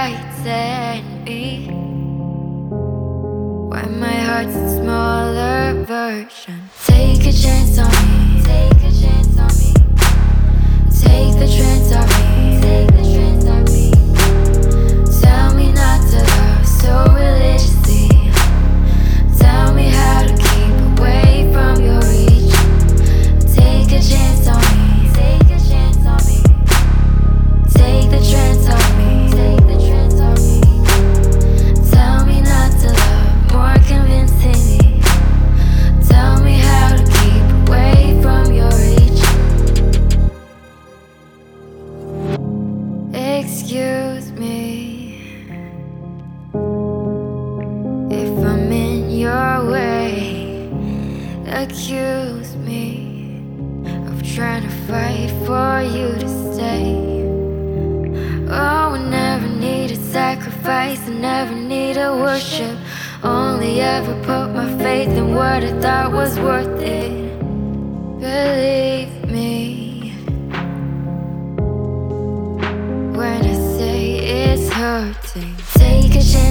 frighten me when my heart's a smaller version. Take a chance on me. Take a chance on me. Take the chance on me. Take the chance on me. Tell me not to love so religiously. Tell me how to keep away from your reach. Take a chance on me. Take a chance on me. Take the chance on me. Take the chance on me. Tell me not to love more convincingly. Tell me how to keep away from your reach. Excuse me if I'm in your way. Accuse me of trying to fight for you to stay. Oh, I never needed sacrifice, I never needed worship. Only ever put my faith in what I thought was worth it. Believe me when I say it's hurting. Take a chance